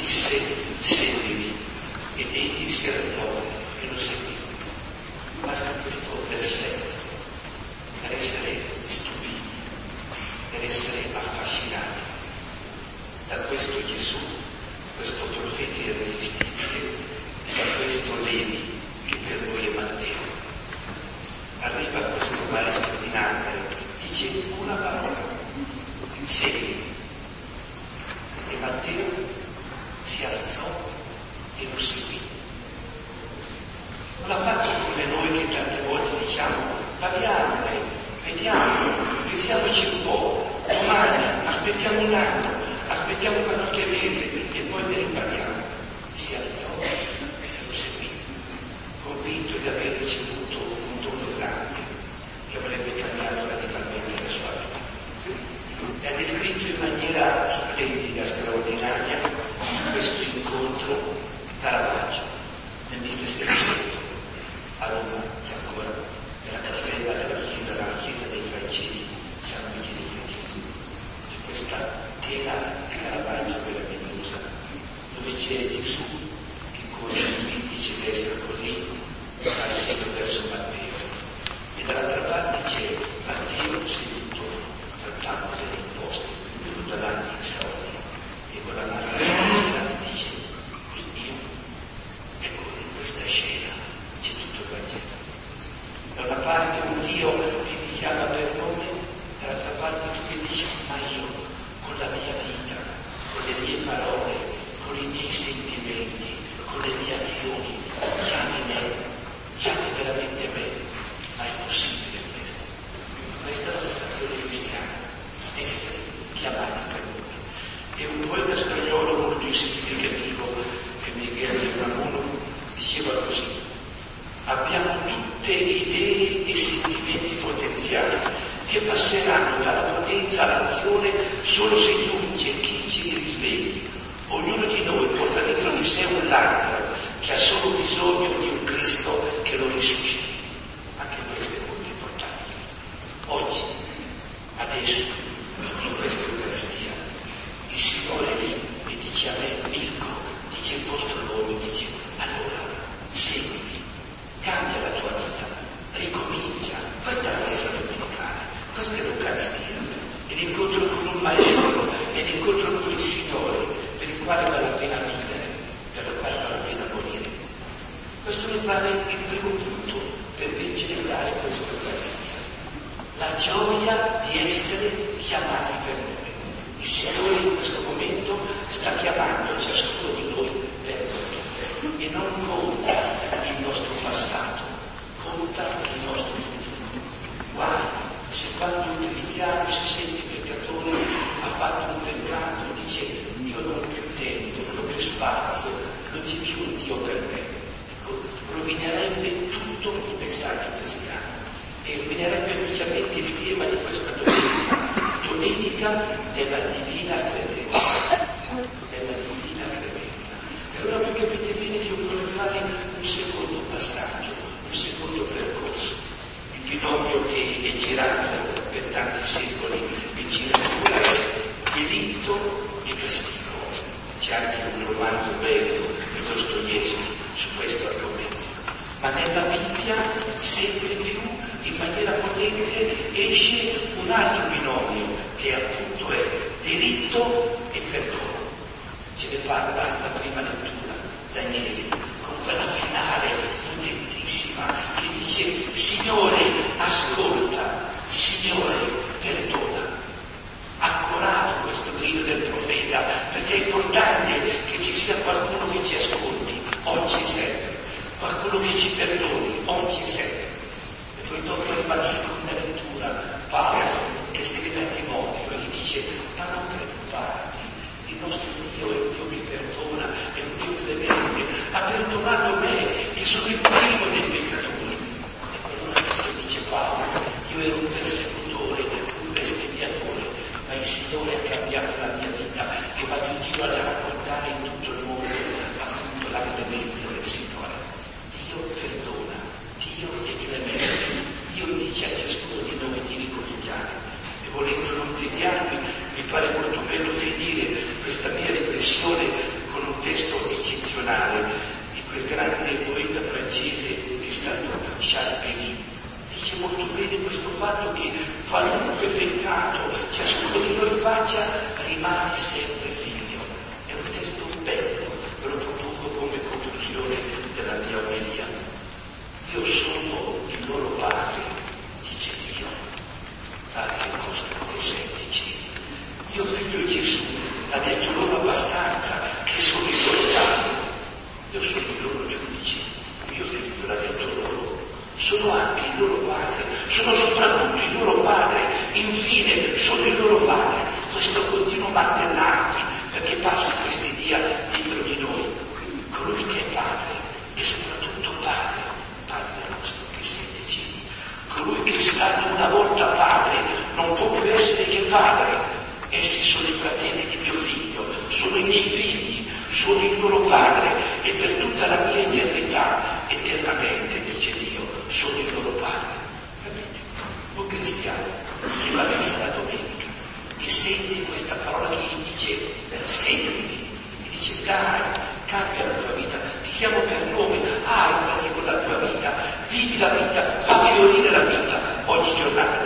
disse: seguimi, ed egli si alzò e lo seguì. Basta questo versetto per essere stupiti, per essere affascinati da questo Gesù, questo profeta irresistibile, da questo Levi che per noi è Matteo. Arriva questo maestro di Nazareth, dice una parola: seguimi. E Matteo si alzò e lo seguì. Non l'ha fatto come noi che tante volte diciamo: vediamo, pensiamoci un po', domani, aspettiamo un anno, aspettiamo qualche mese e poi ne riparliamo. Si alzò e lo seguì, convinto di aver ricevuto un dono grande che avrebbe cambiato radicalmente la sua vita. E ha descritto in maniera splendida, straordinaria, questo incontro Caravaggio nel 1700 a Roma. C'è ancora nella cappella della chiesa, la chiesa dei Francesi, San Michele dei Francesi, c'è questa tela di Caravaggio meravigliosa dove c'è Gesù che corre l'indice destra così al seno verso Matteo, e dall'altra parte c'è Matteo seduto al tavolo delle imposte, davanti ai soldi, e con la mano destra dice: io. Ecco, in questa scena c'è tutto il Vangelo. Da una parte un Dio che ti chiama per nome, dall'altra parte tu che dici: ma io con la mia vita, con le mie parole, con i miei sentimenti, con le mie azioni, chiami veramente me. Ma è possibile questo? Questa è la vocazione cristiana, essere chiamati per nome. E un poeta spagnolo molto significativo, che Miguel de Unamuno, diceva così: abbiamo tutte idee e sentimenti potenziali che passeranno dalla potenza all'azione solo se tu chi ce li risvegli. Ognuno di noi porta dentro di sé un Lazzaro che ha solo bisogno di un Cristo che lo risusciti. Anche questo è molto importante. Oggi, adesso, in questa Eucaristia, il Signore è lì e dice a me: Mirko, dice il vostro nome, dice: allora, seguimi, cambia la tua vita, ricomincia. Questa è la messa domenicale, questa è l'Eucaristia, è l'incontro con un Maestro, è l'incontro con il Signore, per il quale vale la pena vivere, per il quale vale la pena morire. Questo mi pare il primo punto per celebrare questa Eucaristia. La gioia di essere chiamati per nome. Il Signore in questo momento sta chiamando ciascuno di noi per nome. E non conta il nostro passato, conta il nostro futuro. Guai se quando un cristiano si sente peccatore, ha fatto un peccato, dice: io non ho più tempo, non ho più spazio, non c'è più un Dio per me. Ecco, rovinerebbe tutto il messaggio cristiano e rovinerebbe specialmente il tema di questa domenica della divina credenza. Della divina credenza. E allora voi capite bene che occorre fare un secondo passaggio, un secondo percorso. Il binomio che è girato per tanti secoli e gira ancora è delitto e castigo. C'è anche un romanzo bello di Dostoevskij su questo argomento. Ma nella Bibbia sempre più, in maniera potente, esce un altro binomio che appunto è delitto e perdono. Ce ne parla la prima lettura, Daniele, con quella finale potentissima che dice: Signore, ascolta, Signore, perdona. Accorato questo grido del profeta, perché è importante che ci sia qualcuno che ci ascolti, oggi serve, qualcuno che ci perdoni, oggi serve. E poi dopo arriva la seconda lettura, Paolo che scrive a Timoteo e gli dice: ma non preoccuparti, il nostro Dio è un Dio che perdona, è un Dio clemente, ha perdonato me e sono il primo dei peccatori. E allora questo dice Paolo: io ero un persecutore, un bestemmiatore, ma il Signore ha cambiato la mia vita e vado in giro a raccontare in tutto il mondo appunto la clemenza del Signore. Dio perdona, Dio è clemente, Dio dice a ciascuno di noi di ricominciare. E volendo non tediarmi, mi pare molto bello finire questa mia riflessione con quel grande poeta francese che è stato Charles Péguy, dice molto bene questo fatto che qualunque peccato ciascuno di noi faccia rimane sempre figlio. È un testo bello, ve lo propongo come conclusione della mia omelia. Io sono il loro padre, dice Dio, Padre nostro che sei nei cieli. Mio figlio Gesù ha detto loro abbastanza che sono il loro padre. Io sono il loro giudice, mio figlio l'ha detto loro. Sono anche il loro padre, sono soprattutto il loro padre, infine sono il loro padre. Questo continuo martellarti perché passi questi dia dietro di noi. Colui che è padre è soprattutto padre, Padre nostro che sei nei cieli. Colui che è stato una volta padre non può più essere che padre. Essi sono i fratelli di mio figlio, sono i miei figli, sono il loro padre e per tutta la mia eternità, eternamente, dice Dio, sono il loro padre. Capite? Un cristiano che va a messa la domenica e sente questa parola che gli dice seguimi, gli dice dai, cambia la tua vita, ti chiamo per nome, alzati con la tua vita, vivi la vita, fa fiorire la vita ogni giornata